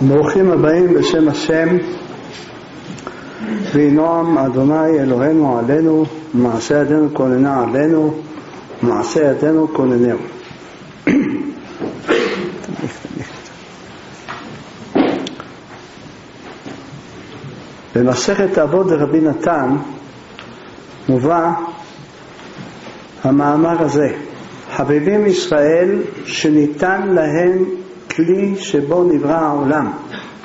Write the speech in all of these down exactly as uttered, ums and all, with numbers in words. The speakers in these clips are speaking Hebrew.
ברוכים הבאים בשם השם. וינועם אדוני אלוהינו עלינו, מעשה ידינו כוננה עלינו, מעשה ידינו כוננהו. במסכת אבות דרבי נתן מובא המאמר הזה: חביבים ישראל שניתן להם כלי שבו נברא העולם.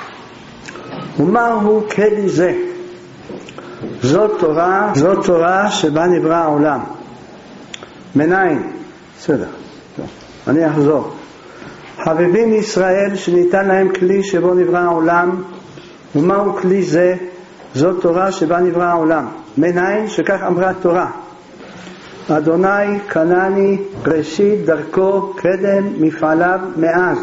ומהו כלי זה? זאת תורה, זאת תורה שבה נברא העולם. מנין? בסדר, אני אחזור. חביבים ישראל שניתן להם כלי שבו נברא העולם. ומהו כלי זה? זאת תורה שבה נברא העולם. מנין? שכך אמרה התורה: אדוני קנני ראשית דרכו קדם מפעליו מאז.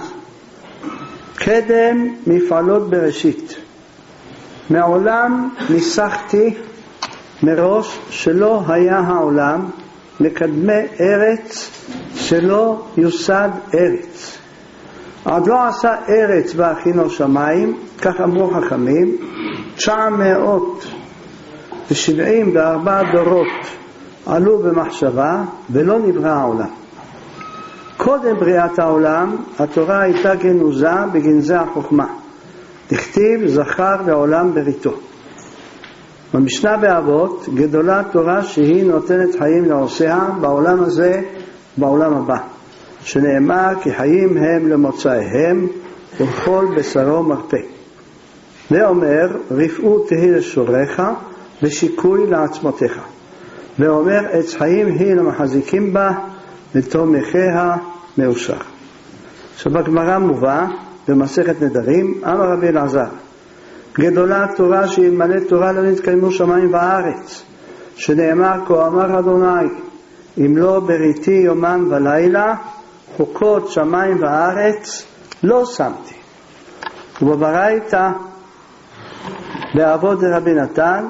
קדם מפעלות בראשית. מעולם ניסחתי מראש שלא היה העולם, מקדמי ארץ שלא יוסד ארץ. עד לא עשה ארץ והכינו שמיים, כך אמרו חכמים, תשע מאות ושבעים וארבע דורות עלו במחשבה ולא נברא העולם. קודם בריאת העולם התורה הייתה גנוזה בגנזי החוכמה, תכתיב זכר לעולם בריתו. במשנה באבות גדולה תורה שהיא נותנת חיים לעושיה בעולם הזה בעולם הבא, שנאמר כי חיים הם למוצאיהם ולכל בשרו מרפא. ואומר רפאות תהי לשוריך ושיקוי לעצמותיך. ואומר עץ חיים היא למחזיקים בה ותומכיה מאושר. שבגמרא מובא במסכת נדרים, אמר רבי אלעזר: גדולה תורה שאלמלא תורה לא נתקיימו שמיים וארץ, שנאמר כה אמר אדוני אם לא בריתי יומם ולילה חוקות שמיים וארץ לא שמתי. ובברייתא באבות דרבי נתן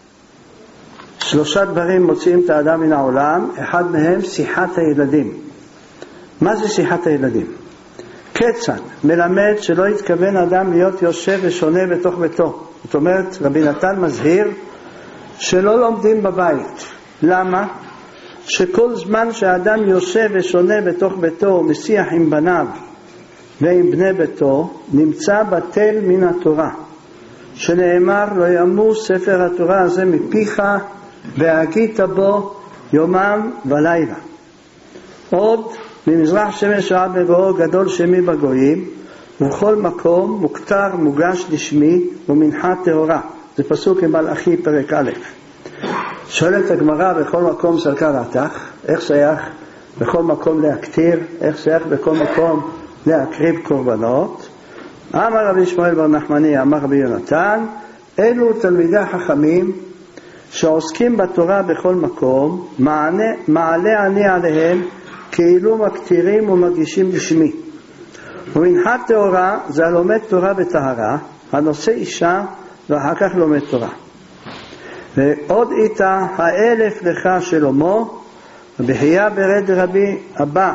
שלושה דברים מוציאים את האדם מן העולם, אחד מהם שיחת הילדים. מה זה שיחת הילדים? כיצד? מלמד שלא יתכוון אדם להיות יושב ושונה בתוך ביתו. זאת אומרת, רבי נתן מזהיר שלא לומדים בבית. למה? שכל זמן שהאדם יושב ושונה בתוך ביתו ומשיח עם בניו ועם בני ביתו, נמצא בטל מן התורה, שנאמר לא ימוש ספר התורה הזה מפיך והגית בו יומם ולילה. עוד ממזרח שמש רע בבואו גדול שמי בגויים, ובכל מקום מוכתר מוגש לשמי ומנחה טהורה. זה פסוק עם מלאכי פרק א'. שואלת הגמרא בכל מקום סלקה רתח, איך שייך בכל מקום להקטיר, איך שייך בכל מקום להקריב קורבנות? אמר רבי שמואל בר נחמני אמר רבי יונתן, אלו תלמידי חכמים שעוסקים בתורה בכל מקום, מענה, מעלה אני עליהם כאילו מקטירים ומגישים לשמי. ומנחת תורה זה הלומד תורה בטהרה, הנושא אישה ואחר כך לומד תורה. ועוד איתה האלף לך שלמה, ובחייה ברד רבי אבא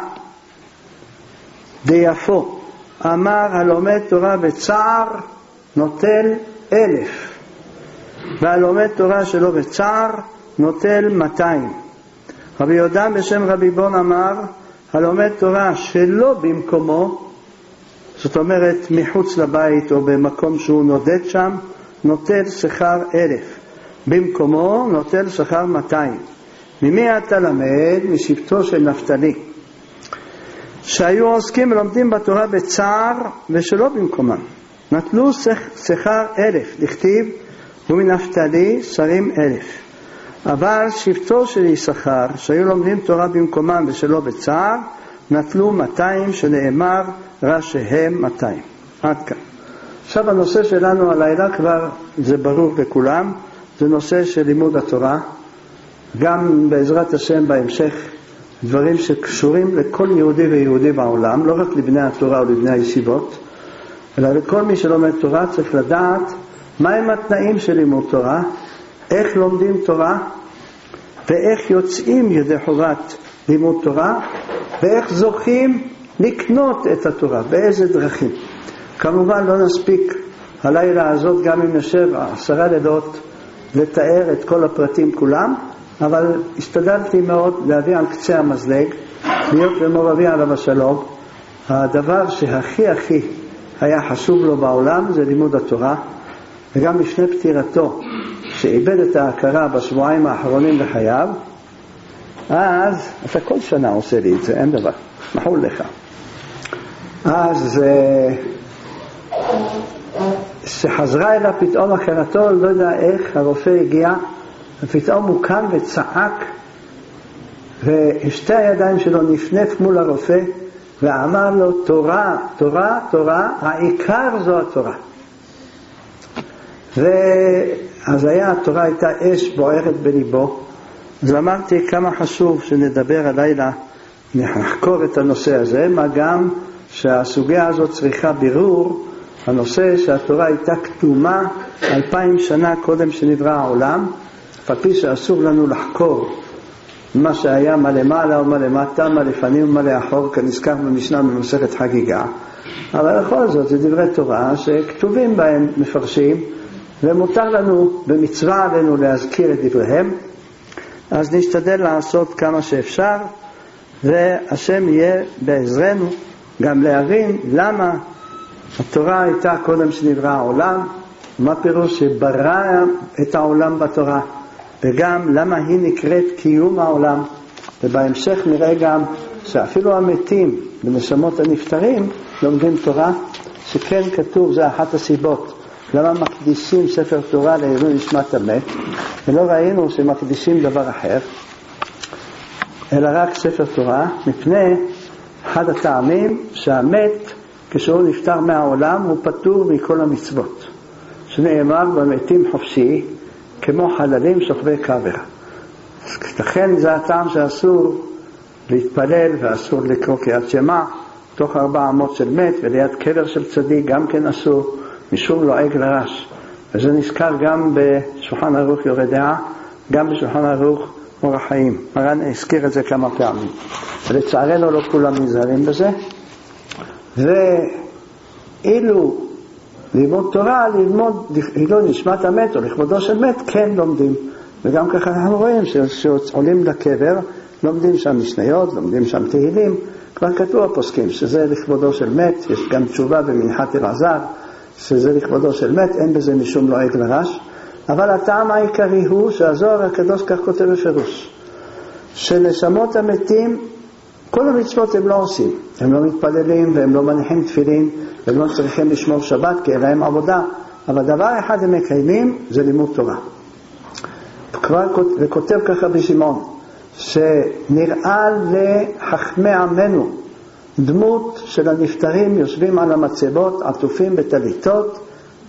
דיפו אמר הלומד תורה בצער נוטל אלף, והלומד תורה שלא בצער נוטל מאתיים. רבי יהודה בשם רבי בון אמר הלומד תורה שלא במקומו, זאת אומרת מחוץ לבית או במקום שהוא נודד שם, נוטל שכר אלף, במקומו נוטל שכר מאתיים. ממי אתה למד? משבטו של נפתלי, שהיו עוסקים ולומדים בתורה בצער ושלא במקומם, נטלו שכר אלף, לכתיב ומנפתלי שרים אלף. אבל שבטו של יששכר שהיו לומדים תורה במקומם ושלא בצער, נטלו מאתיים, שנאמר ראשיהם מאתיים. עד כאן. עכשיו הנושא שלנו הלילה כבר זה ברור לכולם, זה נושא של לימוד התורה, גם בעזרת השם בהמשך דברים שקשורים לכל יהודי ויהודי בעולם, לא רק לבני התורה או לבני הישיבות, אלא לכל מי שלומד תורה צריך לדעת מהם התנאים של לימוד תורה, איך לומדים תורה, ואיך יוצאים ידי חובת לימוד תורה, ואיך זוכים לקנות את התורה, באיזה דרכים. כמובן לא נספיק הלילה הזאת, גם אם נשב עשרה לילות, לתאר את כל הפרטים כולם, אבל השתדלתי מאוד להביא על קצה המזלג, להיות למור אבי עליו השלום. הדבר שהכי הכי היה חשוב לו בעולם זה לימוד התורה, וגם לפני פטירתו, שאיבד את ההכרה בשבועיים האחרונים לחייו, אז, אתה כל שנה עושה לי את זה, אין דבר, מחול לך. אז שחזרה אליו פתאום הכרתו, לא יודע איך, הרופא הגיע, ופתאום הוא קם וצעק, ושתי הידיים שלו נפנף מול הרופא, ואמר לו, תורה, תורה, תורה, העיקר זו התורה. ואז היה, התורה הייתה אש בוערת בליבו. אז אמרתי כמה חשוב שנדבר הלילה, נחקור את הנושא הזה, מה גם שהסוגיה הזאת צריכה בירור, הנושא שהתורה הייתה כתומה אלפיים שנה קודם שנברא העולם, פי שאסור לנו לחקור מה שהיה מה למעלה ומה למטה, מה לפנים ומה לאחור, כנזכר במשנה במסכת חגיגה. אבל בכל זאת זה דברי תורה שכתובים בהם מפרשים, ומותר לנו במצווה עלינו להזכיר את דבריהם. אז נשתדל לעשות כמה שאפשר, והשם יהיה בעזרנו גם להבין למה התורה הייתה קודם שנברא העולם, מה פירוש שברא את העולם בתורה, וגם למה היא נקראת קיום העולם. ובהמשך נראה גם שאפילו המתים בנשמות הנפטרים לומדים תורה, שכן כתוב, זה אחת הסיבות למה מקדישים ספר תורה לעילוי נשמת המת, ולא ראינו שמקדישים דבר אחר אלא רק ספר תורה, מפני אחד הטעמים שהמת כשהוא נפטר מהעולם הוא פטור מכל המצוות, שנאמר במתים חופשי כמו חללים שוכבי קבר. לכן זה הטעם שאסור להתפלל ואסור לקרוא קריאת שמע תוך ארבע אמות של מת, וליד קבר של צדיק גם כן אסור, משום לועג לרש. וזה נזכר גם בשולחן ערוך יורה דעה, גם בשולחן ערוך אור החיים. מרן הזכיר את זה כמה פעמים, ולצערנו לא כולם נזהרים בזה. ואילו ללמוד תורה, ללמוד לא נשמת המת או לכבודו של מת, כן לומדים. וגם ככה אנחנו רואים שעולים לקבר, לומדים שם משניות, לומדים שם תהילים, כבר כתוב הפוסקים שזה לכבודו של מת. יש גם תשובה במנחת אלעזר שזה לכבודו של מת, אין בזה משום לועג לרש. אבל הטעם העיקרי הוא שהזוהר הקדוש כך כותב בפירוש, שנשמות המתים כל המצוות הם לא עושים, הם לא מתפללים והם לא מניחים תפילין והם לא צריכים לשמור שבת כי אין להם עבודה, אבל דבר אחד הם מקיימים, זה לימוד תורה. כבר וכותב ככה בשמעון, שנראה לחכמי עמנו דמות של הנפטרים יושבים על המצבות, עטופים בטליתות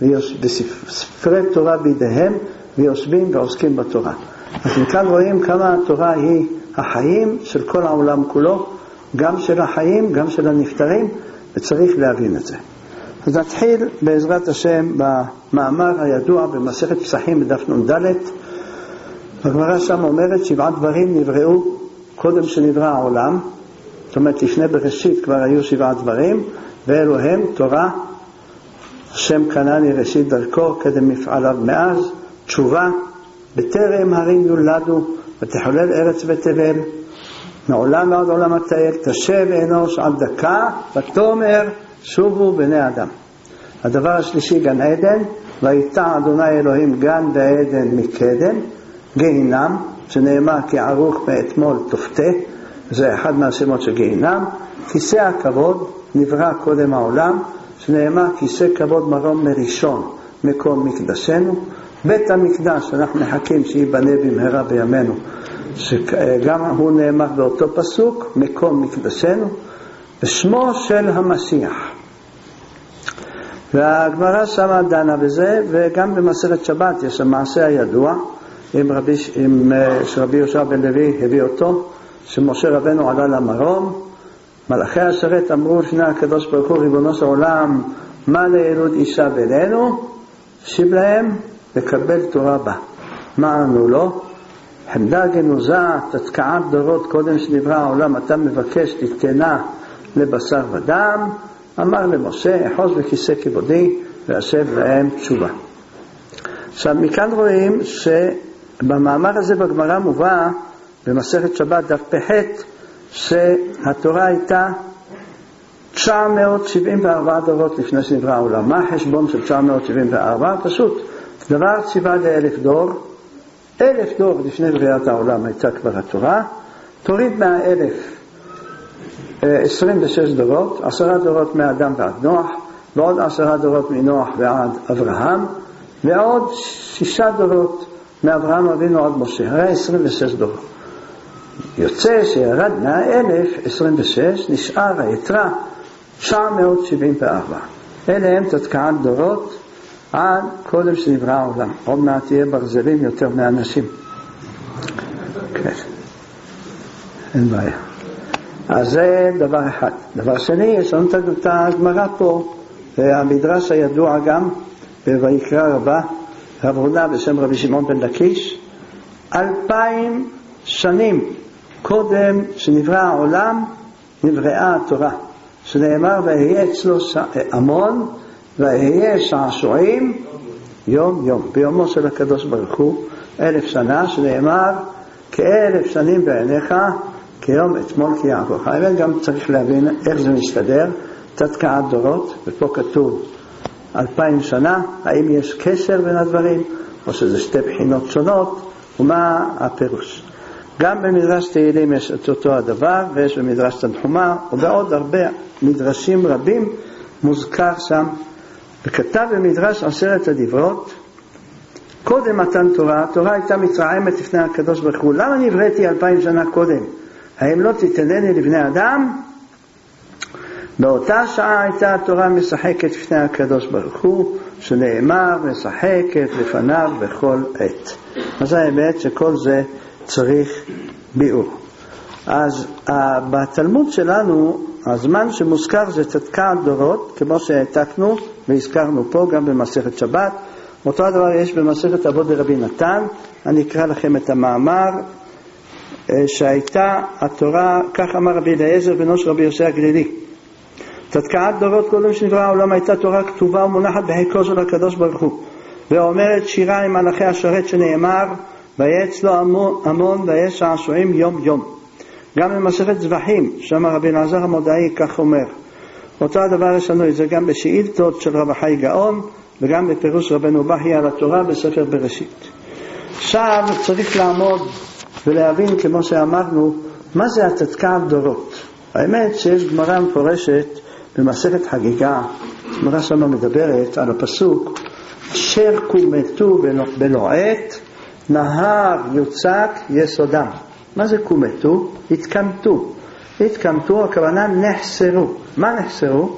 בספרי תורה בידיהם, ויושבים ועוסקים בתורה. אז מכאן רואים כמה התורה היא החיים של כל העולם כולו, גם של החיים, גם של הנפטרים, וצריך להבין את זה. אז נתחיל בעזרת השם במאמר הידוע במסכת פסחים בדף נ"ד. הגמרא שם אומרת שבעה דברים נבראו קודם שנברא העולם, זאת אומרת לפני בראשית כבר היו שבעה דברים, ואלו הם תורה, השם קנני ראשית דרכו קדם מפעליו מאז, תשובה, בטרם הרים יולדו ותחולל ארץ ותבל, מעולם ועד עולם התהל, תשב אנוש עד דקה ותאמר שובו בני אדם. הדבר השלישי גן עדן, ויטע אדוני אלוהים גן ועדן מקדם, גיהינם שנאמר כי ערוך מאתמול תופתה, זה אחד מהשמות של גיהינם. כיסא הכבוד נברא קודם העולם, שנאמר כיסא כבוד מרום מראשון מקום מקדשנו. בית המקדש אנחנו מחכים שיבנה במהרה בימינו, שגם הוא נאמר באותו פסוק מקום מקדשנו, ושמו של המשיח. והגמרא שמה דנה בזה, וגם במסכת שבת יש המעשה הידוע עם רבי, עם, שרבי יהושע בן לוי הביא אותו, שמשה רבנו עלה למרום, מלאכי השרת אמרו לפני הקדוש ברוך הוא ריבונו של עולם, מה לילוד אישה בינינו? שיב להם לקבל תורה בה. מה ענו לו? חמדה גנוזה, תתקעת דורות קודם שנברא העולם, אתה מבקש תתנה לבשר ודם, אמר למשה, אחוז בכיסא כבודי והשב להם תשובה. עכשיו מכאן רואים שבמאמר הזה בגמרא מובא במסכת שבת דף פ"ח שהתורה הייתה תשע מאות שבעים וארבע דורות לפני שנברא העולם. מה החשבון של תשע מאות שבעים וארבע? פשוט, דבר ציווה לאלף דור, אלף דור לפני בריאת העולם הייתה כבר התורה, תוריד מהאלף עשרים ושש דורות, עשרה דורות מאדם ועד נוח, ועוד עשרה דורות מנוח ועד אברהם, ועוד שישה דורות מאברהם אבינו עד משה, הרי עשרים ושש דורות. יוצא שירד מהאלף עשרים ושש, נשאר היתרה תשע מאות שבעים וארבע. אלה הם תתקעת דורות עד קודם שנברא העולם. עוד מעט תהיה ברזלים יותר מאנשים. כן. אין בעיה. אז זה דבר אחד. דבר שני, יש לנו את הגמרא פה, והמדרש הידוע גם, בויקרא רבה, רב הונא בשם רבי שמעון בן לקיש, אלפיים שנים קודם שנברא העולם, נבראה התורה. שנאמר, ויהיה אצלו המון, ויהיה שעשועים יום יום. ביומו של הקדוש ברוך הוא, אלף שנה, שנאמר, כאלף שנים בעיניך, כיום אתמול כי יעבור. האמת גם צריך להבין איך זה מסתדר, תתקעת דורות, ופה כתוב אלפיים שנה, האם יש קשר בין הדברים, או שזה שתי בחינות שונות, ומה הפירוש. גם במדרש תהילים יש את אותו הדבר, ויש במדרש תנחומא, ובעוד הרבה מדרשים רבים מוזכר שם, וכתב במדרש עשרת הדברות, קודם מתן תורה, התורה הייתה מתרעמת לפני הקדוש ברוך הוא. למה נבראתי אלפיים שנה קודם? האם לא תתנני לבני אדם? באותה שעה הייתה התורה משחקת לפני הקדוש ברוך הוא, שנאמר משחקת לפניו בכל עת. אז האמת שכל זה צריך ביאור. אז בתלמוד שלנו הזמן שמוזכר זה תתקעת דורות, כמו שהעתקנו והזכרנו פה גם במסכת שבת. אותו הדבר יש במסכת אבות דרבי נתן. אני אקרא לכם את המאמר שהייתה התורה, כך אמר רבי אליעזר בנו של רבי יוסי הגלילי. תתקעת דורות קודם שנברא העולם הייתה תורה כתובה ומונחת בחיקו של הקדוש ברוך הוא, ואומרת שירה עם מלאכי השרת שנאמר ויהיה אצלו המון ויהיה שעשועים יום יום. גם במסכת זבחים שאמר רבי אלעזר המודעי כך אומר. אותו הדבר יש לנו את זה גם בשאילתות של רב חי גאון, וגם בפירוש רבנו בכי על התורה בספר בראשית. עכשיו צריך לעמוד ולהבין, כמו שאמרנו, מה זה התתקעת דורות. האמת שיש גמרא מפורשת במסכת חגיגה, גמרא שמה מדברת על הפסוק אשר קומתו בלועט נהר יוצק יסודם. מה זה קומתו? התקמתו. התקמתו, הכוונה נחסרו. מה נחסרו?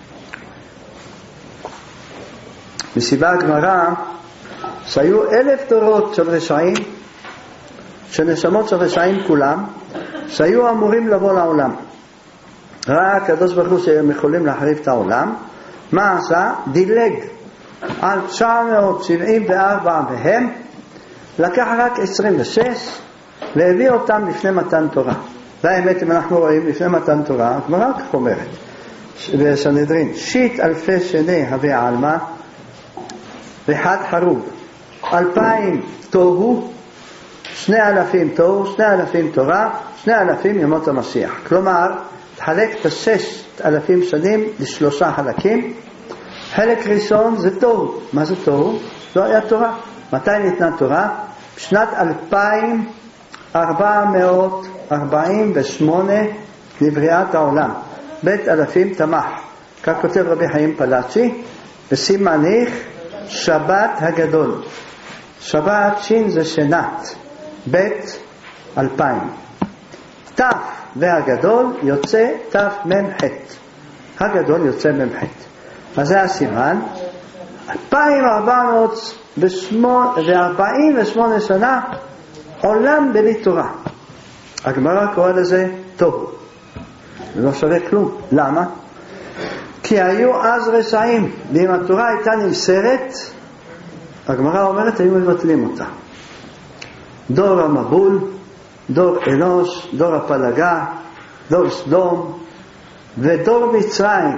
מסיבה הגמרא שהיו אלף דורות של רשעים, שנשמות של רשעים כולם, שהיו אמורים לבוא לעולם. ראה הקדוש ברוך הוא שהם יכולים להחריב את העולם. מה עשה? דילג על תשע מאות שבעים וארבע והם, לקח רק עשרים ושש והביא אותם לפני מתן תורה. והאמת אם אנחנו רואים לפני מתן תורה, הגמרא כך אומרת בסנהדרין, שית אלפי שני הווה עלמא וחד חרוב, אלפיים תוהו, שני אלפים תוהו, שני אלפים תורה, שני אלפים ימות המשיח. כלומר, תחלק את הששת אלפים שנים לשלושה חלקים. חלק ראשון זה תוהו. מה זה תוהו? לא היה תורה. מתי ניתנה תורה? בשנת אלפיים ארבע מאות ארבעים ושמונה לבריאת העולם, בית אלפים תמח. כך כותב רבי חיים פלאצ'י בסימניך שבת הגדול. שבת שין זה שנת, בית אלפיים. תף והגדול יוצא תף ממחת. הגדול יוצא ממחת. אז זה הסימן. אלפיים ארבע מאות וארבעים ושמונה שנה עולם בלי תורה. הגמרא קורא לזה תוהו. זה לא שווה כלום. למה? כי היו אז רשעים, ואם התורה הייתה נמסרת, הגמרא אומרת היו מבטלים אותה. דור המבול, דור אנוש, דור הפלגה, דור סדום ודור מצרים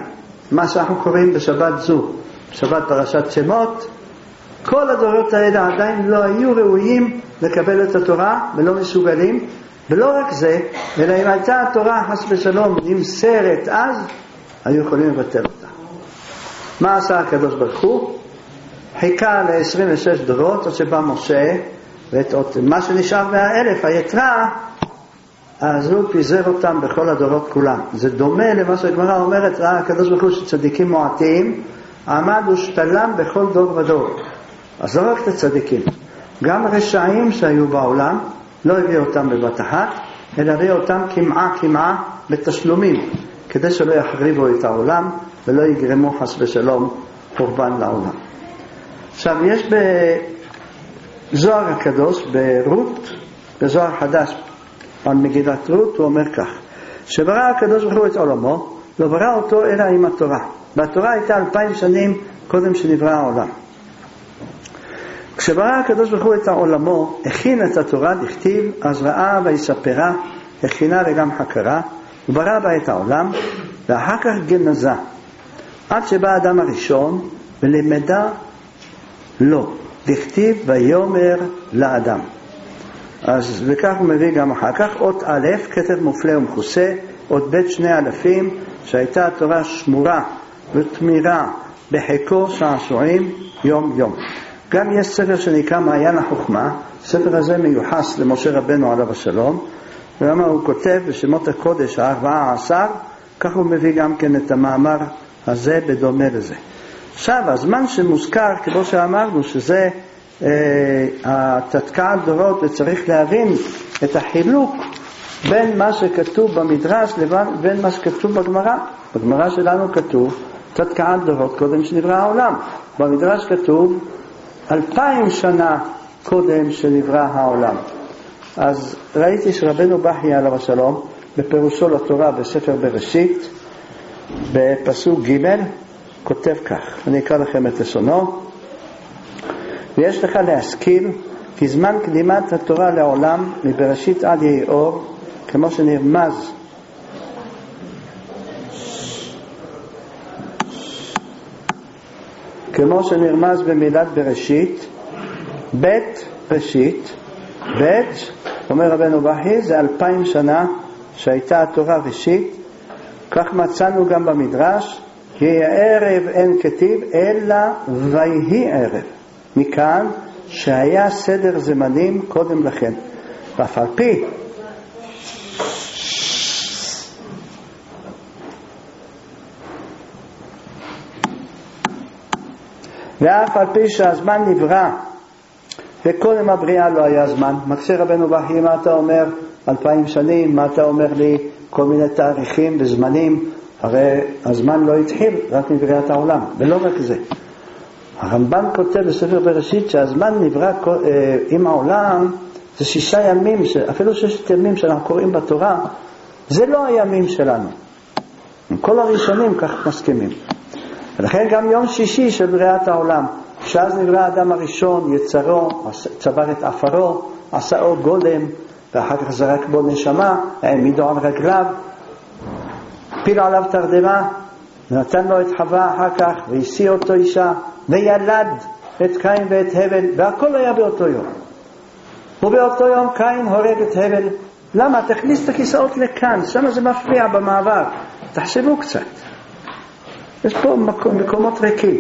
מה שאנחנו קוראים בשבת זו, בשבת פרשת שמות, כל הדורות האלה עדיין לא היו ראויים לקבל את התורה ולא מסוגלים, ולא רק זה, אלא אם הייתה התורה חס ושלום נמסרת אז, היו יכולים לבטל אותה. מה עשה הקדוש ברוך הוא? חיכה ל-עשרים ושש דורות עד שבא משה, ואת מה שנשאר מהאלף, היתרה, אז הוא פיזר אותם בכל הדורות כולם. זה דומה למה שהגמרא אומרת, ראה הקדוש ברוך הוא שצדיקים מועטים, עמד ושתלם בכל דור ודור. אז לא רק את הצדיקים, גם רשעים שהיו בעולם, לא הביא אותם בבת אחת, אלא הביא אותם כמעה כמעה בתשלומים, כדי שלא יחריבו את העולם, ולא יגרמו חס ושלום חורבן לעולם. עכשיו, יש בזוהר הקדוש, ברות, בזוהר חדש, על מגילת רות, הוא אומר כך, שברא הקדוש ברוך הוא את עולמו, לא ברא אותו אלא עם התורה. והתורה הייתה אלפיים שנים קודם שנברא העולם. כשברא הקדוש ברוך הוא את העולמו, הכין את התורה לכתיב, אז ראה ויספרה, הכינה וגם חקרה, וברא בה את העולם, ואחר כך גנזה, עד שבא האדם הראשון, ולמדה לא, לכתיב ויאמר לאדם. אז וכך הוא מביא גם אחר כך, אות א', כתב מופלא ומכוסה, אות ב' שני אלפים, שהייתה התורה שמורה ותמירה בחיקו שעשועים יום יום. גם יש ספר שנקרא מעיין החוכמה, הספר הזה מיוחס למשה רבנו עליו השלום, ולמה הוא כותב בשמות הקודש הארבעה עשר, כך הוא מביא גם כן את המאמר הזה בדומה לזה. עכשיו, הזמן שמוזכר, כמו שאמרנו, שזה אה, התתקעת דורות, וצריך להבין את החילוק בין מה שכתוב במדרש לבין מה שכתוב בגמרא. בגמרא שלנו כתוב תתקעת דורות קודם שנברא העולם. במדרש כתוב אלפיים שנה קודם שנברא העולם. אז ראיתי שרבנו בכי עליו השלום בפירושו לתורה בספר בראשית בפסוק ג' כותב כך, אני אקרא לכם את לשונו. ויש לך להשכיל כי זמן קדימת התורה לעולם מבראשית עד יהי אור, כמו שנרמז כמו שנרמז במילת בראשית, בית ראשית, בית, אומר רבנו בכי, זה אלפיים שנה שהייתה התורה ראשית. כך מצאנו גם במדרש, כי הערב אין כתיב אלא ויהי ערב. מכאן שהיה סדר זמנים קודם לכן. ואף על פי ואף על פי שהזמן נברא וקודם הבריאה לא היה זמן. מקשה רבנו בכי, מה אתה אומר אלפיים שנים, מה אתה אומר לי כל מיני תאריכים וזמנים, הרי הזמן לא התחיל רק מבריאת העולם. ולא רק זה, הרמב"ן כותב בספר בראשית שהזמן נברא עם העולם זה שישה ימים, אפילו ששת ימים שאנחנו קוראים בתורה, זה לא הימים שלנו. כל הראשונים כך מסכימים. ולכן גם יום שישי של בריאת העולם, שאז נברא האדם הראשון, יצרו, צבר את אפרו, עשאו גולם, ואחר כך זרק בו נשמה, העמידו על רגליו, פיל עליו תרדמה, ונתן לו את חווה אחר כך, והשיא אותו אישה, וילד את קין ואת הבל, והכל היה באותו יום. ובאותו יום קין הורג את הבל. למה? תכניס את הכיסאות לכאן, שם זה מפריע במעבר. תחשבו קצת. יש פה מקום, מקומות ריקים.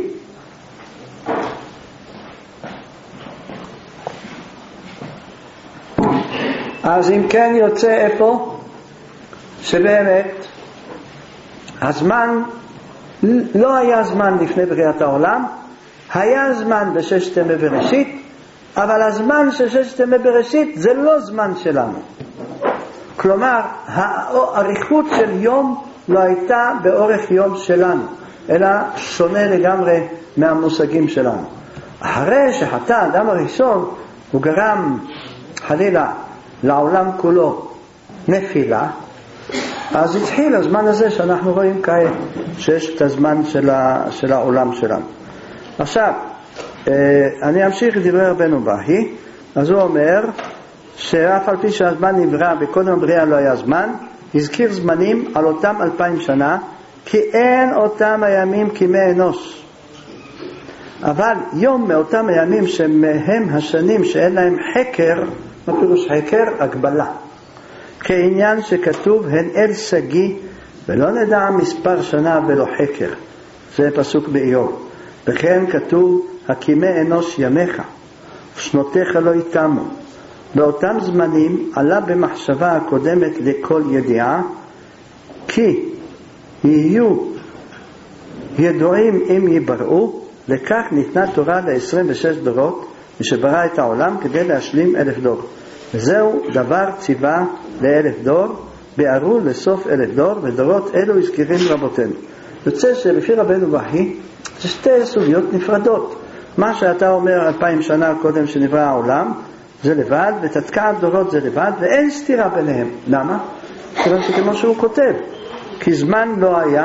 אז אם כן יוצא איפה שבאמת הזמן לא היה זמן לפני בריאת העולם, היה זמן בששת ימי בראשית, אבל הזמן של ששת ימי בראשית זה לא זמן שלנו. כלומר, האריכות של יום לא הייתה באורך יום שלנו, אלא שונה לגמרי מהמושגים שלנו. אחרי שחטא האדם הראשון, הוא גרם חלילה לעולם כולו נפילה, אז התחיל הזמן הזה שאנחנו רואים כעת, שיש את הזמן של, ה, של העולם שלנו. עכשיו, אני אמשיך לדבר רבנו בכי. אז הוא אומר שאף על פי שהזמן נברא וקודם הבריאה לא היה זמן, הזכיר זמנים על אותם אלפיים שנה כי אין אותם הימים כימי אנוש, אבל יום מאותם הימים שמהם השנים שאין להם חקר. מה פירוש חקר? הגבלה. כעניין שכתוב הן אל סגי ולא נדע מספר שנה ולא חקר, זה פסוק באיוב. וכן כתוב הקימי אנוש ימיך ושנותיך לא יתמו. באותם זמנים עלה במחשבה הקודמת לכל ידיעה כי יהיו ידועים אם יבראו, לכך ניתנה תורה ל-עשרים ושש דורות משברא את העולם כדי להשלים אלף דור. וזהו דבר ציווה לאלף דור, ביארו לסוף אלף דור, ודורות אלו הזכירים רבותינו. יוצא שלפי רבנו וחיי זה שתי סוגיות נפרדות. מה שאתה אומר אלפיים שנה קודם שנברא העולם זה לבד, ותתקעת דורות זה לבד, ואין סתירה ביניהם. למה? כיוון שכמו שהוא כותב, כי זמן לא היה,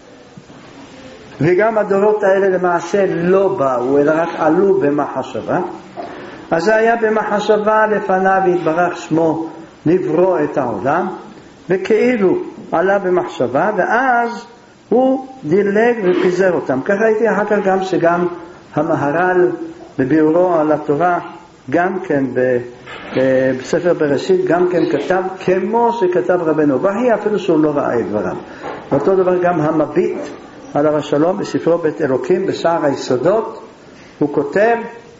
וגם הדורות האלה למעשה לא באו, אלא רק עלו במחשבה. אז זה היה במחשבה לפניו יתברך שמו לברוא את העולם, וכאילו עלה במחשבה, ואז הוא דילג ופיזר אותם. ככה ראיתי אחר כך גם שגם המהר"ל בביאורו על התורה, גם כן בספר בראשית, גם כן כתב כמו שכתב רבנו וחיי, אפילו שהוא לא ראה את דבריו. ואותו דבר גם המביט עליו השלום בספרו בית אלוקים בשער היסודות, הוא כותב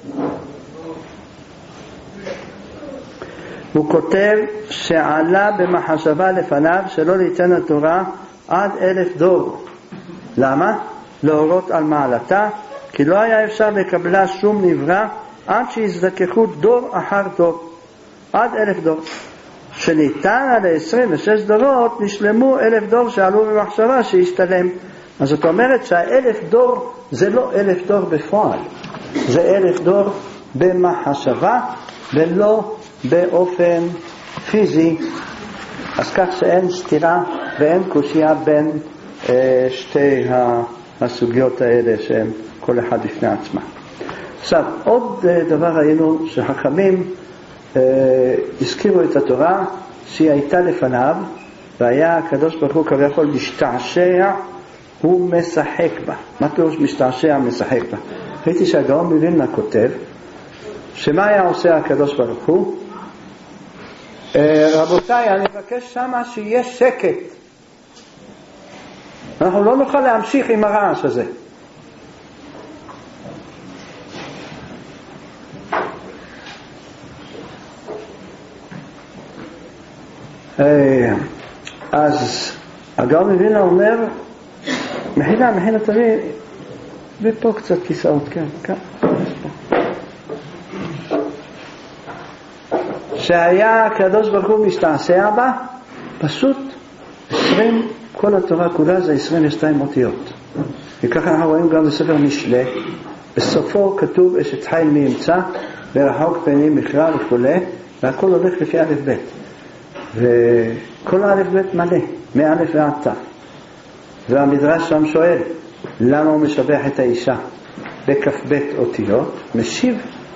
הוא כותב שעלה במחשבה לפניו שלא ליתן התורה עד אלף דור. למה? להורות על מעלתה, כי לא היה אפשר לקבלה שום נברא עד שיזדככו דור אחר דור, עד אלף דור. שניתן על עשרים ושש דורות נשלמו אלף דור שעלו במחשבה שהשתלם. אז זאת אומרת שהאלף דור זה לא אלף דור בפועל, זה אלף דור במחשבה ולא באופן פיזי. אז כך שאין סתירה ואין קושיה בין אה, שתי הסוגיות האלה שהן כל אחד בפני עצמה. עכשיו עוד אה, דבר ראינו שחכמים אה, הזכירו את התורה שהיא הייתה לפניו, והיה הקדוש ברוך הוא כביכול משתעשע ומשחק בה. מה פירוש משתעשע ומשחק בה? ראיתי שהגאון מווילנה כותב שמה היה עושה הקדוש ברוך הוא? רבותיי, אני מבקש שמה שיהיה שקט, אנחנו לא נוכל להמשיך עם הרעש הזה. אז הגאון מווילנה אומר מחילה, מחילה תביא ופה קצת כיסאות, כן, כן, שהיה הקדוש ברוך הוא משתעשע בה, פשוט עשרים, כל התורה כולה זה עשרים ושתיים אותיות. וככה אנחנו רואים גם בספר משלי, בסופו כתוב אשת חיל מי ימצא, ברחוק פנים מכרע וכו', והכל הולך לפי א' ב', וכל א' ב' מלא, מא' ועד ת'. והמדרש שם שואל, למה הוא משבח את האישה בכף ב' אותיות? משיב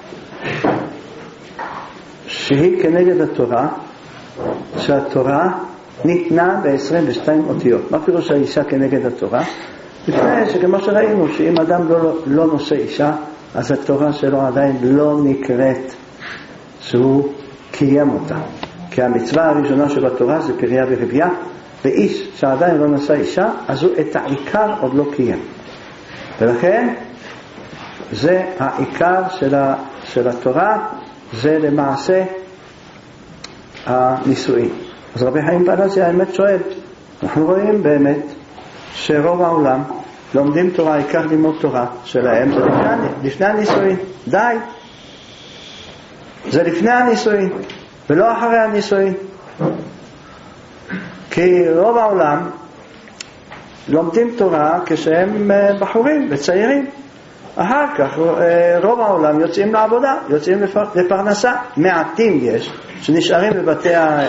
שהיא כנגד התורה, שהתורה ניתנה ב-עשרים ושתיים אותיות. מה פירוש האישה כנגד התורה? לפני שכמו שראינו שאם אדם לא, לא נושא אישה, אז התורה שלו עדיין לא נקראת שהוא קיים אותה. כי המצווה הראשונה שבתורה זה פריה ורבייה, ואיש שעדיין לא נושא אישה, אז הוא את העיקר עוד לא קיים. ולכן זה העיקר של, ה, של התורה, זה למעשה הנישואין. אז רבי חיים פלאסי האמת שואל, אנחנו רואים באמת שרוב העולם לומדים תורה, עיקר לימוד תורה שלהם זה לפני, לפני הנישואין. די, זה לפני הנישואין ולא אחרי הנישואין. כי רוב העולם לומדים תורה כשהם בחורים וצעירים. אחר כך רוב העולם יוצאים לעבודה, יוצאים לפרנסה. מעטים יש שנשארים בבתי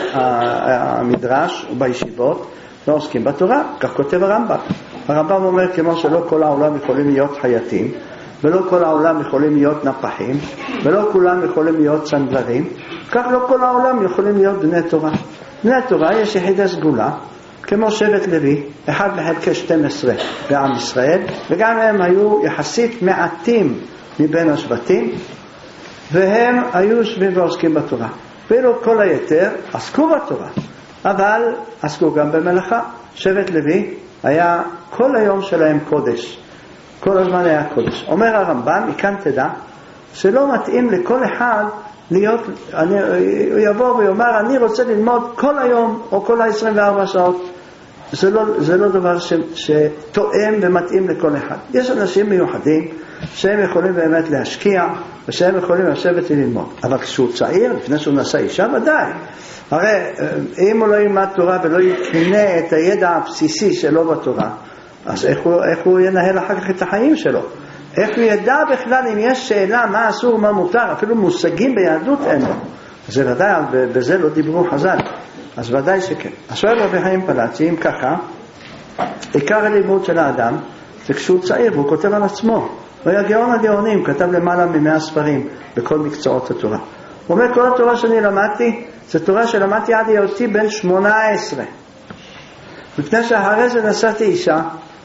המדרש ובישיבות, לא עוסקים בתורה. כך כותב הרמב"ם. הרמב"ם אומר כמו שלא כל העולם יכולים להיות חייטים, ולא כל העולם יכולים להיות נפחים, ולא כולם יכולים להיות סנדלרים, כך לא כל העולם יכולים להיות בני תורה. בני התורה יש יחידי סגולה, כמו שבט לוי, אחד מחלקי שתים עשרה בעם ישראל, וגם הם היו יחסית מעטים מבין השבטים, והם היו יושבים ועוסקים בתורה. ואילו כל היתר עסקו בתורה, אבל עסקו גם במלאכה. שבט לוי היה כל היום שלהם קודש, כל הזמן היה קודש. אומר הרמב"ם, מכאן תדע, שלא מתאים לכל אחד להיות, אני, הוא יבוא ויאמר, אני רוצה ללמוד כל היום או כל ה-עשרים וארבע שעות. זה לא, זה לא דבר ש, שתואם ומתאים לכל אחד. יש אנשים מיוחדים שהם יכולים באמת להשקיע ושהם יכולים לשבת וללמוד. אבל כשהוא צעיר, לפני שהוא נשא אישה, ודאי. הרי אם הוא לא ילמד תורה ולא יקנה את הידע הבסיסי שלו בתורה, אז איך הוא, איך הוא ינהל אחר כך את החיים שלו? איך הוא ידע בכלל אם יש שאלה מה אסור ומה מותר? אפילו מושגים ביהדות אין לו. זה ודאי, בזה לא דיברו חז"ל. אז ודאי שכן. השואל רבי חיים פלאצ'י, אם ככה, עיקר הלימוד של האדם זה כשהוא צעיר והוא כותב על עצמו. הוא היה גאון הגאונים, כתב למעלה ממאה ספרים בכל מקצועות התורה. הוא אומר, כל התורה שאני למדתי זה תורה שלמדתי עד היותי בן שמונה עשרה. מפני שאחרי זה נשאתי אישה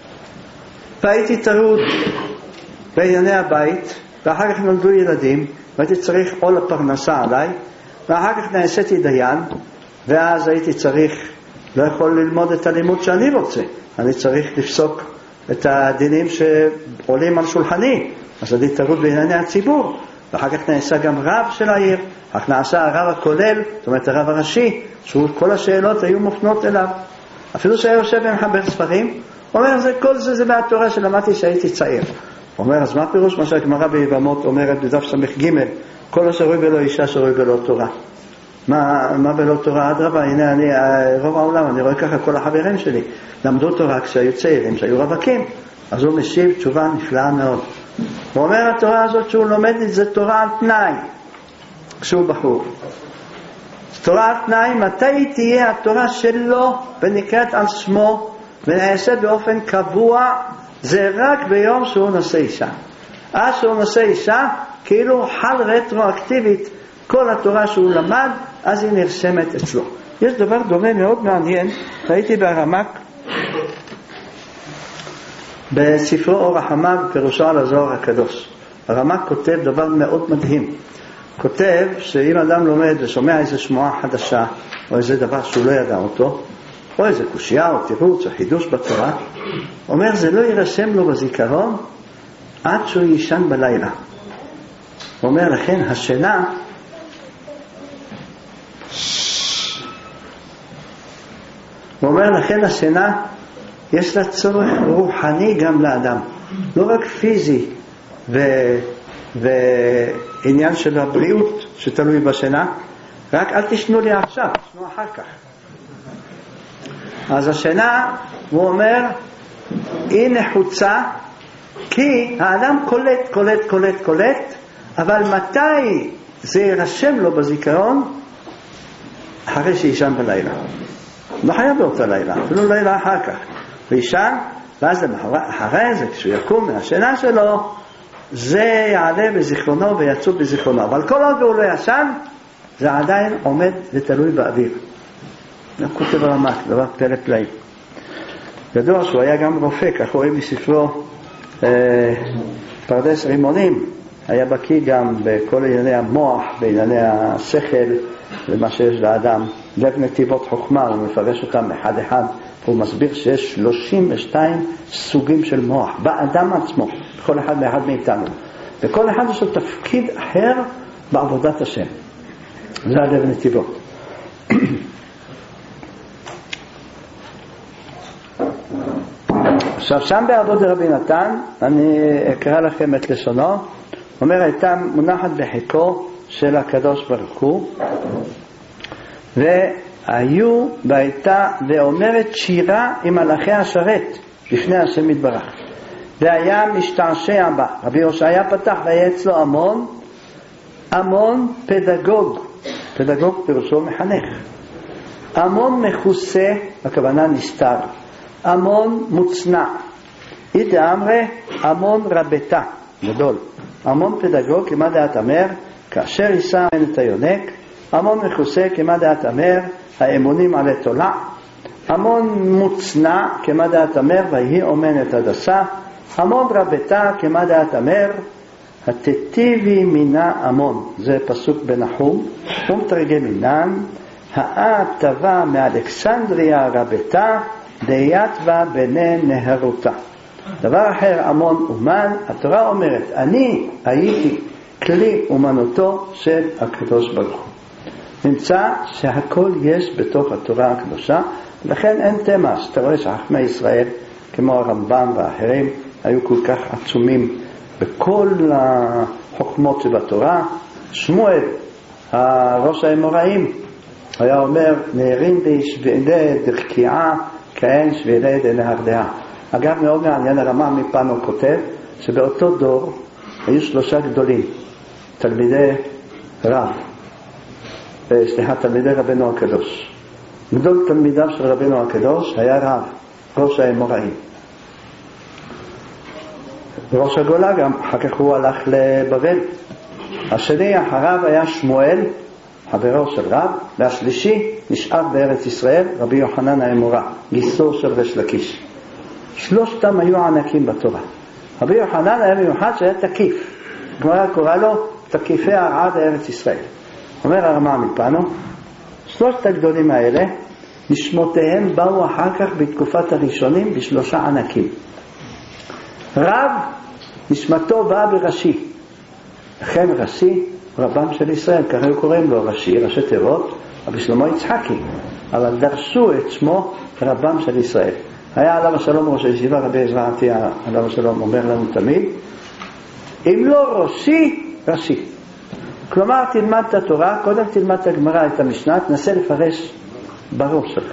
והייתי טרוד בענייני הבית, ואחר כך נולדו ילדים והייתי צריך עול הפרנסה עליי, ואחר כך נעשיתי דיין, ואז הייתי צריך, לא יכול ללמוד את הלימוד שאני רוצה, אני צריך לפסוק את הדינים שעולים על שולחני, אז אני טרוד בענייני הציבור, ואחר כך נעשה גם רב של העיר, אך נעשה הרב הכולל, זאת אומרת הרב הראשי, שכל השאלות היו מופנות אליו, אפילו שהיה יושב ומחבר ספרים. הוא אומר, זה, כל זה זה מהתורה שלמדתי שהייתי צעיר. הוא אומר, אז מה פירוש מה שהגמרא ביבמות אומרת בדף סמך ג', כל השרוי בלא אישה שרוי בלא תורה? מה, מה בלא תורה? אדרבה, הנה אני, רוב העולם, אני רואה ככה כל החברים שלי למדו תורה כשהיו צעירים, שהיו רווקים. אז הוא משיב תשובה נפלאה מאוד. הוא אומר, התורה הזאת שהוא לומד את זה תורה על תנאי כשהוא בחור. תורה על תנאי, מתי תהיה התורה שלו ונקראת על שמו ונעשית באופן קבוע? זה רק ביום שהוא נושא אישה. אז שהוא נושא אישה, כאילו חל רטרואקטיבית כל התורה שהוא למד, אז היא נרשמת אצלו. יש דבר דומה מאוד מעניין, ראיתי ברמק בספרו אור החמה בפירושו על הזוהר הקדוש. הרמק כותב דבר מאוד מדהים. כותב שאם אדם לומד ושומע איזו שמועה חדשה או איזה דבר שהוא לא ידע אותו, או איזה קושייה או תירוץ או חידוש בתורה, אומר זה לא יירשם לו בזיכרון עד שהוא יישן בלילה. הוא אומר לכן השינה הוא אומר לכן השינה יש לה צורך רוחני גם לאדם, לא רק פיזי ו... ועניין של הבריאות שתלוי בשינה, רק אל תשנו לי עכשיו, תשנו אחר כך. אז השינה, הוא אומר, היא נחוצה כי האדם קולט, קולט, קולט, קולט, אבל מתי זה יירשם לו בזיכרון? אחרי שישן בלילה. לא חייב באותה לילה, אפילו לילה אחר כך. וישן, ואז אחרי זה, כשהוא יקום מהשינה שלו, זה יעלה בזיכרונו ויצוב בזיכרונו. אבל כל עוד הוא לא ישן, זה עדיין עומד ותלוי באוויר. זה כותב הרמק, דבר פלא פלאים. ידוע שהוא היה גם רופא, כך רואים בספרו אה, פרדס רימונים. היה בקיא גם בכל ענייני המוח, בענייני השכל, ומה שיש לאדם. לב נתיבות חוכמה, הוא מפרש אותם אחד אחד. הוא מסביר שיש שלושים ושתיים סוגים של מוח, באדם עצמו, בכל אחד מאחד מאיתנו. וכל אחד יש לו תפקיד אחר בעבודת השם. זה הלב נתיבות. עכשיו שם בעבוד רבי נתן, אני אקרא לכם את לשונו, אומר הייתה מונחת בחיקו של הקדוש ברוך הוא, והיו והייתה ואומרת שירה עם מלאכי השרת לפני השם יתברך, והיה משתעשע בה. רבי הושעיה פתח והיה אצלו המון, המון פדגוג, פדגוג פירושו מחנך, המון מכוסה, הכוונה נסתר, המון מוצנע, אידה אמרה המון רבתה, גדול. המון פדגוג כמה דעת אמר, כאשר יישא מן את היונק, המון מכוסה כמה דעת אמר, האמונים עלי תולע, המון מוצנע כמה דעת אמר, ויהי אומנת הדסה, המון רבתה כמה דעת אמר, התטיבי מינה המון. זה פסוק בנחום, ומתרגם מינן, האתבה מאלכסנדריה רבתה, דייתווה בני נהרותה. דבר אחר, המון אומן, התורה אומרת, אני הייתי כלי אומנותו של הקדוש ברוך הוא. נמצא שהכל יש בתוך התורה הקדושה, ולכן אין תמה שאתה רואה שחכמי ישראל כמו הרמב"ם ואחרים היו כל כך עצומים בכל החוכמות שבתורה. שמואל, ראש האמוראים, היה אומר, נערים די שבילי דרקיעה כאין שבילי דנהרדעה. אגב, מאוד מעניין, הרמ"א מפנו כותב שבאותו דור היו שלושה גדולים, תלמידי רב, סליחה, תלמידי רבנו הקדוש. גדול תלמידיו של רבנו הקדוש היה רב, ראש האמוראים. ראש הגולה גם, אחר כך הוא הלך לבבל. השני אחריו היה שמואל, חברו של רב, והשלישי נשאר בארץ ישראל, רבי יוחנן האמורא, גיסו של ריש לקיש. שלושתם היו ענקים בתורה. רבי יוחנן היה מיוחד שהיה תקיף, גמרא קורא לו תקיפי עד ארץ ישראל. אומר הרמ"א מפנו, שלושת הגדולים האלה נשמותיהם באו אחר כך בתקופת הראשונים בשלושה ענקים. רב נשמתו באה בראשי, לכן ראשי רבם של ישראל, ככה היו קוראים לו ראשי, ראשי תיבות, רבי שלמה יצחקי, אבל דרשו את שמו רבם של ישראל. היה עליו השלום ראש הישיבה רבי עזרא עטיה, עליו השלום אומר לנו תמיד, אם לא ראשי, ראשי. כלומר, תלמד את התורה, קודם תלמד את הגמרא, את המשנה, תנסה לפרש בראש שלך.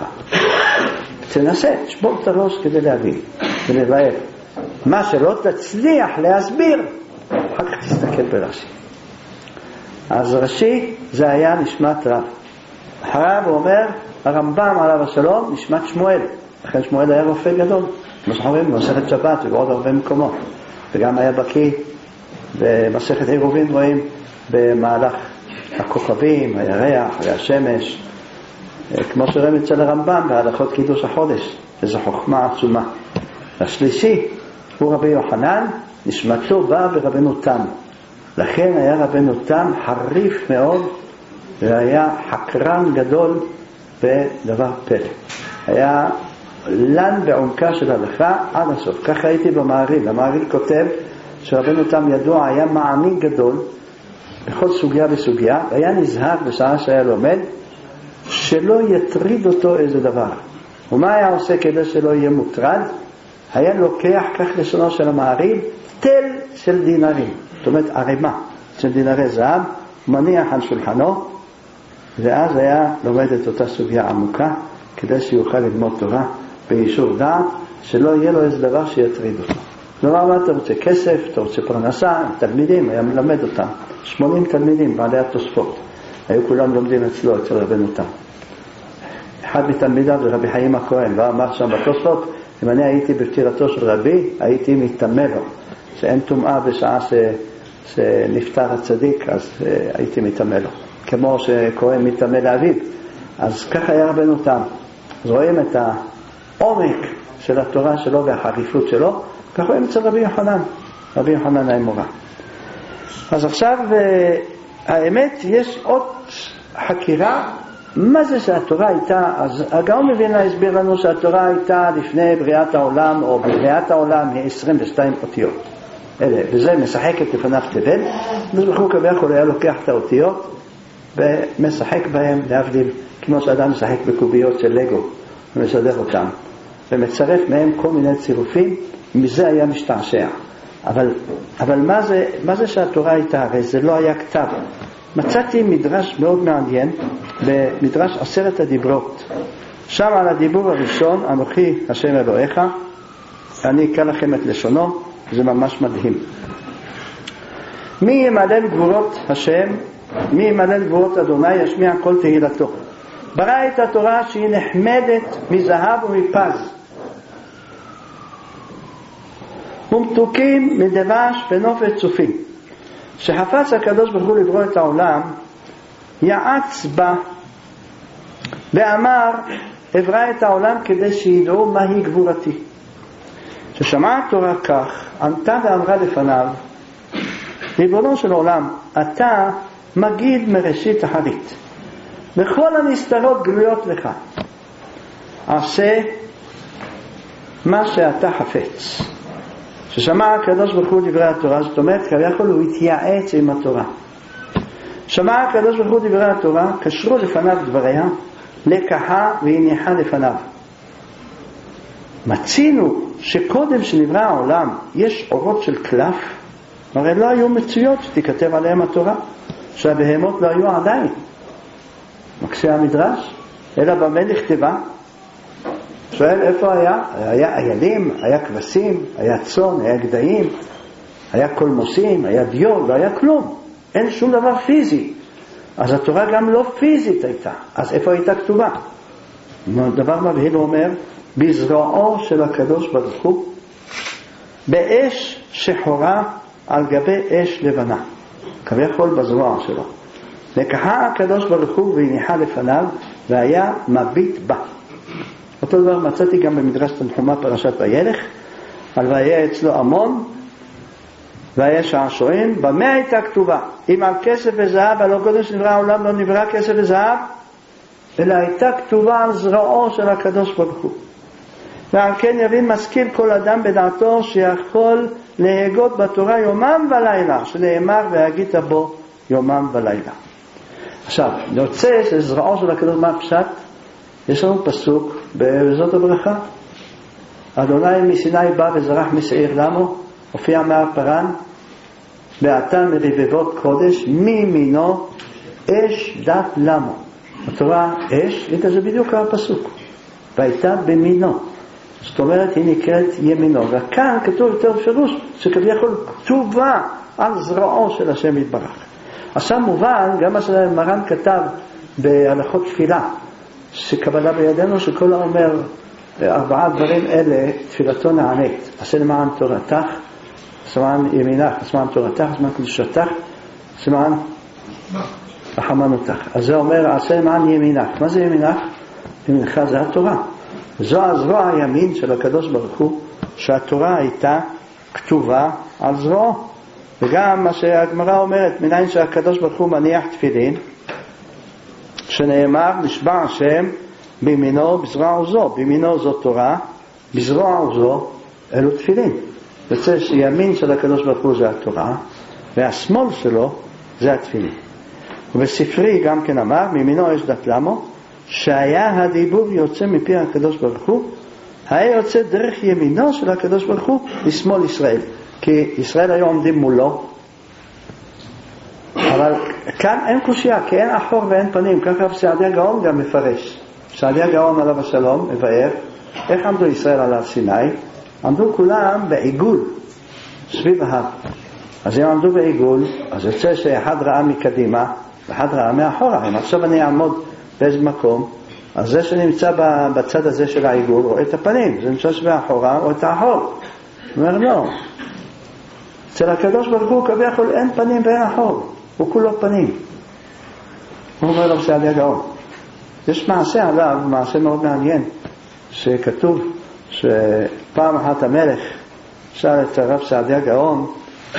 תנסה, תשבור את הראש כדי להבין ולבאר. מה שלא תצליח להסביר, אחר כך תסתכל ברש"י. אז רש"י זה היה נשמת רב. אחריו הוא אומר, הרמב"ם עליו השלום, נשמת שמואל. לכן שמואל היה רופא גדול, כמו שאומרים, במסכת שבת ובעוד הרבה מקומות. וגם היה בקיא במסכת עירובין, רואים במהלך הכוכבים, הירח והשמש, כמו שרואים אצל הרמב"ם בהלכות קידוש החודש. וזו חוכמה עצומה. השלישי הוא רבי יוחנן, נשמתו באה ברבנו תם. לכן היה רבנו תם חריף מאוד, והיה חקרן גדול בדבר פלא. היה לן בעומקה של הלכה עד הסוף. ככה הייתי במעריל. המעריל כותב שרבנו תם ידוע היה מעמיק גדול בכל סוגיה וסוגיה, והיה נזהר בשעה שהיה לומד שלא יטריד אותו איזה דבר. ומה היה עושה כדי שלא יהיה מוטרד? היה לוקח, כך לשונו של המעריל, תל של דינרים, זאת אומרת ערימה של דינרי זהב, מניח על שולחנו, ואז היה לומד את אותה סוגיה עמוקה כדי שיוכל ללמוד תורה בישור דעת, שלא יהיה לו איזה דבר שיטריד אותו. כלומר, מה אתה רוצה? כסף, אתה רוצה פרנסה, תלמידים, היה מלמד אותם. שמונים תלמידים, בעלי התוספות. היו כולם לומדים אצלו, אצל רבנו תם. אחד מתלמידיו זה רבי חיים הכהן, ואמר שם בתוספות, אם אני הייתי בפטירתו של רבי, הייתי מתאמה לו. שאין טומאה בשעה ש... שנפטר הצדיק, אז uh, הייתי מתאמה לו. כמו שכהן מתאמה לאביו. אז ככה היה רבנו תם. אז רואים את העומק של התורה שלו והחריפות שלו, כך רואים אצל רבי יוחנן, רבי יוחנן האמורא. אז עכשיו, האמת, יש עוד חקירה, מה זה שהתורה הייתה, אז הגאון מווילנה הסביר לנו שהתורה הייתה לפני בריאת העולם, או בבריאת העולם, עשרים ושתיים אותיות. אלה, וזה משחקת לפניו תבל, ובחור כביכול היה לוקח את האותיות, ומשחק בהם להבדיל, כמו שאדם משחק בקוביות של לגו, ומסדר אותם. ומצרף מהם כל מיני צירופים, מזה היה משתעשע. אבל, אבל מה זה, מה זה שהתורה הייתה? הרי זה לא היה כתב. מצאתי מדרש מאוד מעניין, במדרש עשרת הדיברות. שם על הדיבור הראשון, אנוכי השם אלוהיך, אני אקרא לכם את לשונו, זה ממש מדהים. מי ימלא גבורות השם, מי ימלא גבורות אדוני, ישמיע כל תהילתו. ברא את התורה שהיא נחמדת מזהב ומפז, ומתוקים מדבש ונופת צופים. שחפץ הקדוש ברוך הוא לברוא את העולם, יעץ בה ואמר אברא את העולם כדי שידעו מהי גבורתי. כששמעה התורה כך, ענתה ואמרה לפניו, ריבונו של עולם, אתה מגיד מראשית אחרית, וכל הנסתרות גלויות לך. עשה מה שאתה חפץ. כששמע הקדוש ברוך הוא דברי התורה, זאת אומרת, כביכול הוא התייעץ עם התורה. שמע הקדוש ברוך הוא דברי התורה, קשרו לפניו דבריה, לקחה והניחה לפניו. מצינו שקודם שנברא העולם יש אורות של קלף, הרי לא היו מצויות שתיכתב עליהם התורה, שהבהמות לא היו עדיין. מקשה המדרש, אלא במה נכתבה? שואל איפה היה? היה איילים, היה כבשים, היה צאן, היה גדיים, היה קולמוסים, היה דיו, לא היה כלום. אין שום דבר פיזי. אז התורה גם לא פיזית הייתה. אז איפה הייתה כתובה? דבר מבהיל הוא אומר, בזרועו של הקדוש ברוך הוא, באש שחורה על גבי אש לבנה. כביכול בזרוע שלו. לקחה הקדוש ברוך הוא והניחה לפניו, והיה מביט בה. אותו דבר מצאתי גם במדרש תנחומה פרשת וילך, על והיה אצלו המון, והיה שעשועין, במה הייתה כתובה? אם על כסף וזהב, הלא קודם שנברא העולם לא נברא כסף וזהב, אלא הייתה כתובה על זרועו של הקדוש ברוך הוא. ועל כן יבין משכיל כל אדם בדעתו שיכול להגות בתורה יומם ולילה, שנאמר והגית בו יומם ולילה. עכשיו, נוצא שזרועו של הקדוש, מה הפשט? יש לנו פסוק בזאת הברכה, אדוני מסיני בא וזרח משעיר למו, הופיע מהר פרן, ועתה מרבבות קודש, מימינו אש דת למו. התורה אש, זה בדיוק הפסוק, והייתה במינו, זאת אומרת היא נקראת ימינו. וכאן כתוב יותר בפירוש שכביכול כתובה על זרועו של השם יתברך. עכשיו מובן גם מה שמרן כתב בהלכות תפילה, שקבלה בידינו, שכל האומר ארבעה דברים אלה תפילתו נענית. עשה למען תורתך, למען ימינך, למען תורתך, למען קדושתך, למען רחמנותך. אז זה אומר עשה למען ימינך. מה זה ימינך? ימינך זה התורה. זו הזרוע הימין של הקדוש ברוך הוא, שהתורה הייתה כתובה על זרועו. וגם מה שהגמרא אומרת, מניין שהקדוש ברוך הוא מניח תפילין, שנאמר נשבע השם בימינו בזרוע זו. בימינו זו תורה, בזרוע זו אלו תפילין. יוצא שימין של הקדוש ברוך הוא זה התורה, והשמאל שלו זה התפילין. ובספרי גם כן אמר, מימינו יש דת למו, שהיה הדיבור יוצא מפי הקדוש ברוך הוא, היה יוצא דרך ימינו של הקדוש ברוך הוא לשמאל ישראל. כי ישראל היו עומדים מולו, אבל כאן אין קושיה, כי אין אחור ואין פנים. ככה סעדיה גאון גם מפרש. סעדיה גאון עליו השלום מבאר איך עמדו ישראל על הר סיני. עמדו כולם בעיגול סביב ההר. אז אם עמדו בעיגול, אז יוצא שאחד ראה מקדימה ואחד ראה מאחורה. אם עכשיו אני אעמוד באיזה מקום, אז זה שנמצא בצד הזה של העיגול רואה את הפנים, זה נמצא שבאחורה רואה את האחור. הוא אומר לא, אצל הקדוש ברוך הוא כביכול אין פנים ואין אחור, הוא כולו פנים. הוא אומר לו סעדיה גאון. יש מעשה עליו, מעשה מאוד מעניין, שכתוב שפעם אחת המלך שאל את הרב סעדיה גאון,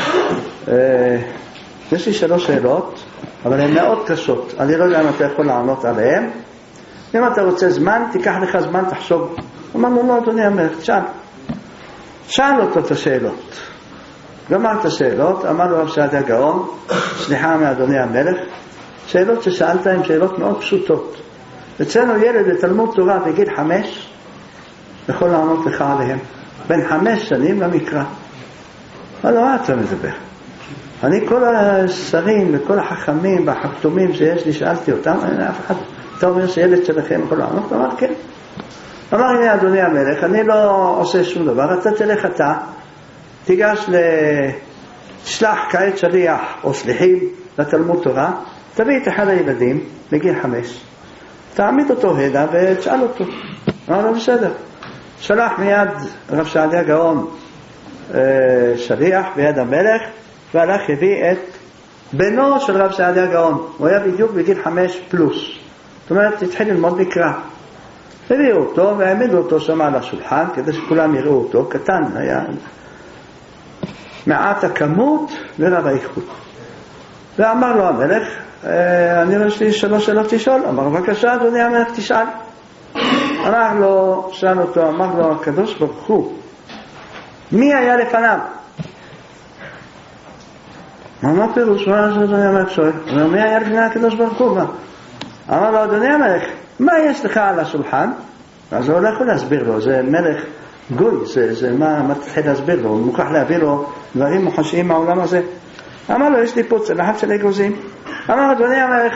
יש לי שלוש שאלות, אבל הן מאוד קשות, אני לא יודע אם אתה יכול לענות עליהן. אם אתה רוצה זמן, תיקח לך זמן, תחשוב. אמר לו, לא אדוני המלך, שאל. שאל אותו את השאלות. גמר את השאלות, אמר לו רב סעדיה גאון, סליחה מאדוני המלך, שאלות ששאלת הן שאלות מאוד פשוטות. אצלנו ילד בתלמוד תורה בגיל חמש, יכול לענות לך עליהם. בין חמש שנים למקרא. אבל לא, מה אתה מדבר? אני כל השרים וכל החכמים והחכתומים שיש לי, שאלתי אותם, אני אף אחד, אתה אומר שילד שלכם יכול לענות? אמר כן. אמר הנה אדוני המלך, אני לא עושה שום דבר, אתה תלך אתה, תיגש לשלח כעת שליח או שליחים לתלמוד תורה, תביא את אחד הילדים בגיל חמש, תעמיד אותו הנה ותשאל אותו. אמר לו בסדר. שלח מיד רב סעדיה גאון שליח ביד המלך, והלך הביא את בנו של רב סעדיה גאון. הוא היה בדיוק בגיל חמש פלוס, זאת אומרת התחיל ללמוד מקרא. הביאו אותו והעמידו אותו שם על השולחן כדי שכולם יראו אותו, קטן, היה מעט הכמות ורב האיכות. ואמר לו המלך, אני יש לי שלוש שאלות לשאול. אמר, בבקשה אדוני המלך תשאל. אמר לו, שאל אותו, אמר לו הקדוש ברוך הוא, מי היה לפניו? מה פירוש? מה אדוני המלך שואל? מי היה לפני הקדוש ברוך הוא? אמר לו, אדוני המלך, מה יש לך על השולחן? אז הוא לא יכול להסביר לו, זה מלך גוי, זה, זה מה, מה תתחיל להסביר לו? הוא מוכרח להביא לו דברים מוחשיים מהעולם הזה. אמר לו, יש לי פה צלחת של אגוזים. אמר, אדוני המלך,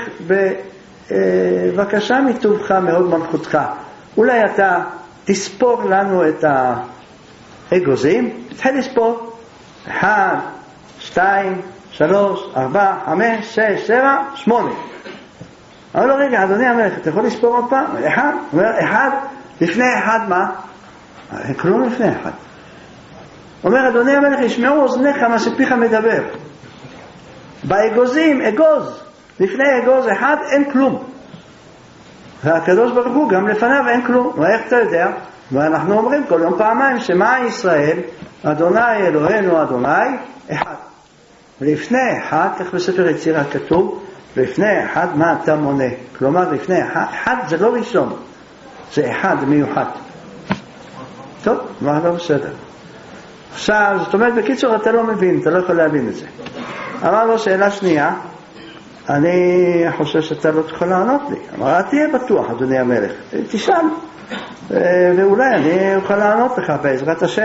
בבקשה מטובך מאוד מלכותך, אולי אתה תספור לנו את האגוזים, תתחיל לספור, אחד, שתיים, שלוש, ארבע, חמש, שש, שבע, שמונה. אמר לו, רגע, אדוני המלך, אתה יכול לספור עוד פעם? אחד, אומר, אחד, לפני אחד מה? כלום לפני אחד. אומר, אדוני המלך, ישמעו אוזניך מה שפיך מדבר. באגוזים, אגוז, לפני אגוז אחד אין כלום. והקדוש ברוך הוא גם לפניו אין כלום. ואיך אתה יודע? ואנחנו אומרים כל יום פעמיים, שמה ישראל? אדוני אלוהינו אדוני אחד. לפני אחד, כך בספר יצירה כתוב, לפני אחד מה אתה מונה? כלומר לפני אחד, אחד זה לא ראשון, זה אחד מיוחד. טוב, מה לא בסדר. עכשיו, זאת אומרת, בקיצור אתה לא מבין, אתה לא יכול להבין את זה. אמר לו, שאלה שנייה, אני חושב שאתה לא תוכל לענות לי. אמר, תהיה בטוח אדוני המלך, תשאל, ואולי אני אוכל לענות לך בעזרת השם.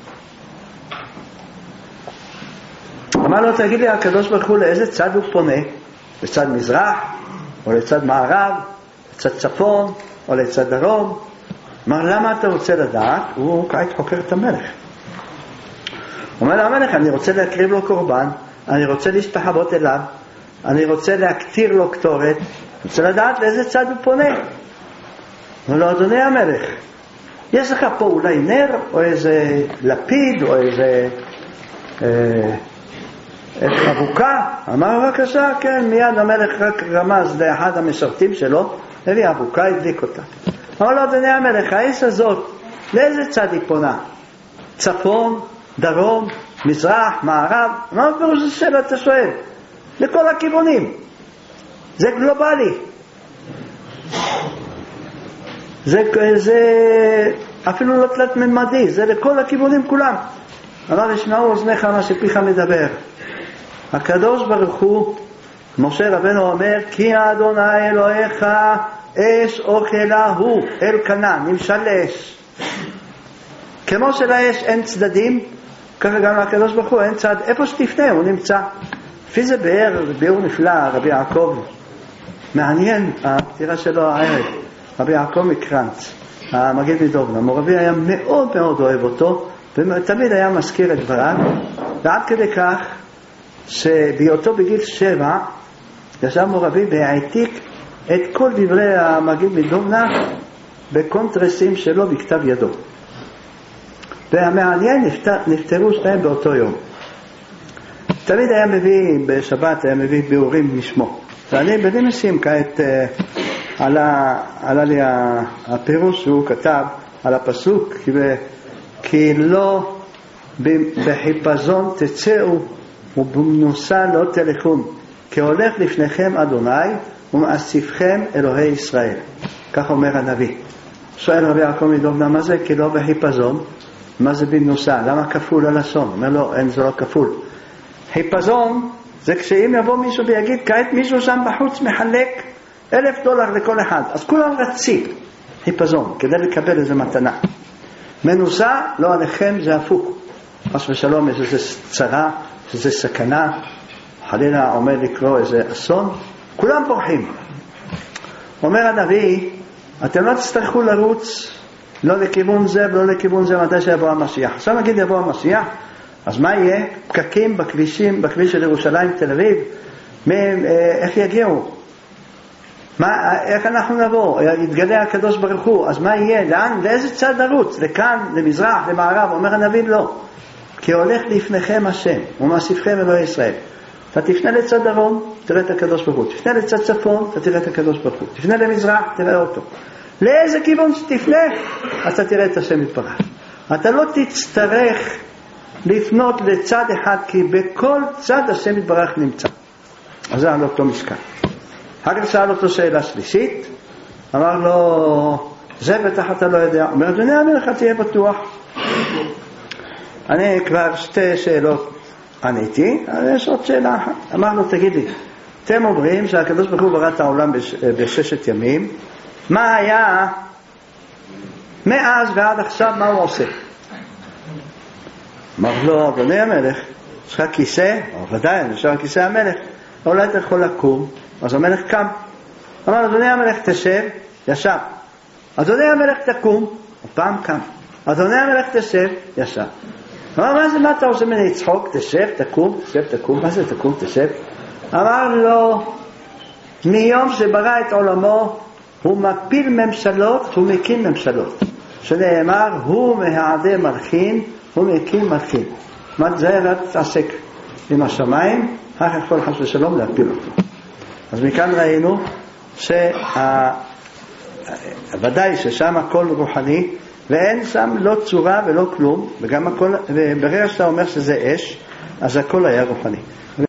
אמר לו, תגיד לי הקדוש ברוך הוא לאיזה צד הוא פונה? לצד מזרח, או לצד מערב, לצד צפון, או לצד דרום? אמר, למה אתה רוצה לדעת? הוא כעת חוקר את המלך. אומר לו המלך, אני רוצה להקריב לו קורבן, אני רוצה להשתחוות אליו, אני רוצה להקטיר לו קטורת, אני רוצה לדעת לאיזה צד הוא פונה. אומר לו, אדוני המלך, יש לך פה אולי נר, או איזה לפיד, או איזה אה, אבוקה? אמר, בבקשה, כן, מיד המלך רק רמז לאחד המשרתים שלו, הביא אבוקה, הדליק אותה. אמר לו, אדוני המלך, האיש הזאת, לאיזה צד היא פונה? צפון, דרום, מזרח, מערב? מה פירוש השאלה אתה שואל? לכל הכיוונים. זה גלובלי. זה, זה אפילו לא תלת ממדי, זה לכל הכיוונים כולם. אמר, ישמעו אוזניך מה שפיך מדבר. הקדוש ברוך הוא, משה רבנו אומר, כי אדוני אלוהיך אש אוכלה הוא, אל קנה, נמשל לאש. כמו שלאש אין צדדים, ככה גם לקדוש ברוך הוא אין צד, איפה שתפנה הוא נמצא. לפי זה באר, באר נפלא, רבי יעקב, מעניין, הפטירה שלו הערב, רבי יעקב מקרנץ, המגיד מדובנה, מורבי היה מאוד מאוד אוהב אותו, ותמיד היה מזכיר את דבריו, ועד כדי כך, שבהיותו בגיל שבע, ישב מורבי והעתיק את כל דברי המגיד מדובנה, בקונטרסים שלו בכתב ידו. והמעניין, נפטר, נפטרו שתיים באותו יום. תמיד היה מביא, בשבת היה מביא ביאורים משמו. ואני בנימוסים כעת עלה, עלה לי הפירוש שהוא כתב על הפסוק, כי, ב, כי לא בחיפזון תצאו ובמנוסה לא תלכון, כי הולך לפניכם אדוני ומאסיפכם אלוהי ישראל. כך אומר הנביא. שואל רבי יעקב מדובנה, מה זה כי לא בחיפזון? מה זה במנוסה? למה כפול הלשון? אומר לו, אין, זה לא כפול. חיפזון זה כשאם יבוא מישהו ויגיד, כעת מישהו שם בחוץ מחלק אלף דולר לכל אחד, אז כולם רצים. חיפזון, כדי לקבל איזה מתנה. מנוסה, לא עליכם, זה הפוך. חס ושלום, איזה צרה, איזה סכנה, חלילה עומד לקרוא איזה אסון, כולם פורחים. אומר הנביא, אתם לא תצטרכו לרוץ לא לכיוון זה ולא לכיוון זה מתי שיבוא המשיח. עכשיו נגיד יבוא המשיח, אז מה יהיה? פקקים בכבישים, בכביש של ירושלים, תל אביב, איך יגיעו? מה, איך אנחנו נבוא? יתגלה הקדוש ברוך הוא, אז מה יהיה? לאן? לאיזה צד נרוץ? לכאן, למזרח, למערב? אומר הנביא לא. כי הולך לפניכם השם, ומאסיפכם אלוהי ישראל. אתה תפנה לצד דרום, תראה את הקדוש ברוך הוא. תפנה לצד צפון, אתה תראה את הקדוש ברוך הוא. תפנה למזרח, תראה אותו. לאיזה כיוון שתפנה, אתה תראה את השם יתברך. אתה לא תצטרך לפנות לצד אחד, כי בכל צד השם יתברך נמצא. אז זה על אותו משקל. אחר כך שאל אותו שאלה שלישית, אמר לו, זה בטח אתה לא יודע. אומר, אדוני המלך, תהיה בטוח. אני כבר שתי שאלות עניתי, אז יש עוד שאלה אחת. אמר לו, תגיד לי, אתם אומרים שהקדוש ברוך הוא ברא את העולם בש... בששת ימים, מה היה מאז ועד עכשיו, מה הוא עושה? אמר לו, אדוני המלך, יש לך כיסא? או ודאי, יש לך כיסא המלך, אולי אתה יכול לקום. אז המלך קם. אמר, אדוני המלך תשב, ישב. אדוני המלך תקום, הפעם קם. אדוני המלך תשב, ישב. אמר, מה זה, מה אתה עושה ממני צחוק? תשב, תקום, תשב, תקום. מה זה תקום, תשב? אמר לו, מיום שברא את עולמו, הוא מפיל ממשלות, הוא מקים ממשלות. שנאמר, הוא מהעדה מלכין, הוא מקים מלכין. מה זה רק תעסק עם השמיים, אחר כל חס ושלום להפיל אותו. אז מכאן ראינו שוודאי ששם הכל רוחני, ואין שם לא צורה ולא כלום, וגם הכל, וברגע שאתה אומר שזה אש, אז הכל היה רוחני.